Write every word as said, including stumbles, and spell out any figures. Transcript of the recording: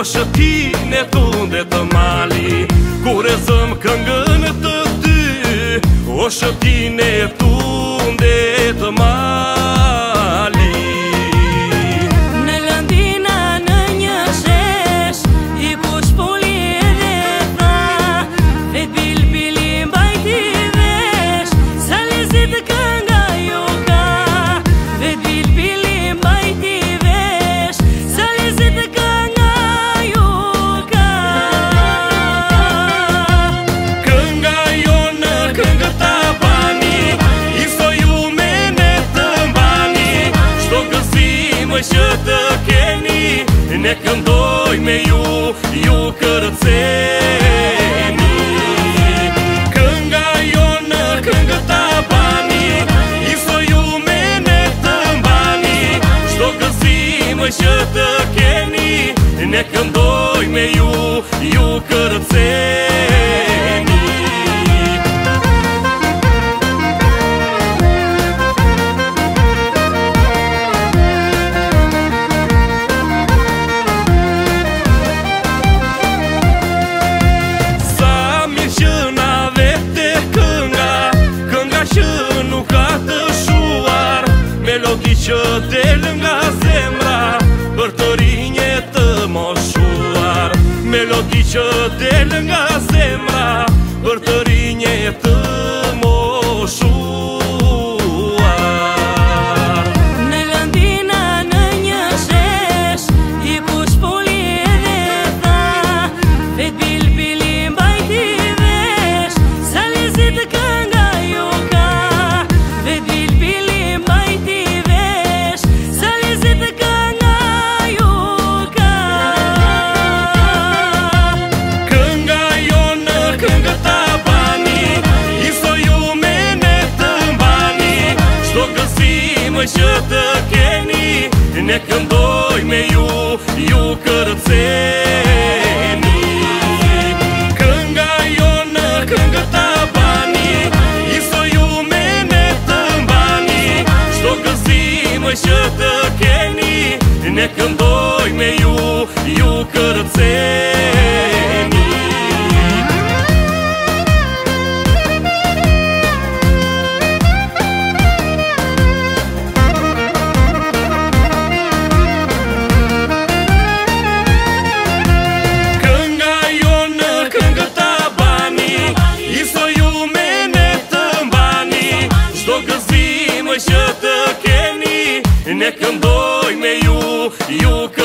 Oshëtine tunde të mali Kure zëm këngën të ty Oshëtine tunde të mali Në lëndina në një shesh I kush poli edhe tha Vet bil bili mbajti vesh Sa lezit kënga jo ka Vet bil bili mbajti vesh Sa lezit kënga jo ka Kënga jo në këngë ta bani Iso ju mene të mbani Shto gëzim që të keni Ne këndoj me ju, ju kërceni Kënga jo në këngë ta bani Iso ju mene të mbani Shto gëzim që të keni Ne këndoj me ju, ju kërceni Melodi që del nga zemra Për të rinje të moshuar Melodi që del nga zemra Për të rinje të moshuar Në lëndina në një shesh I kush poli edhe tha Vet bil bili mbajti vesh Sa lezit kënga jo ka Vet bil bili mbajti që të keni Ne këndoj me ju, ju kërceni Kënga jo në këngë ta bani Iso ju mene të mbani Shto gëzim që të keni Ne këndoj me ju, ju kërceni që të keni Ne këndoj me ju, ju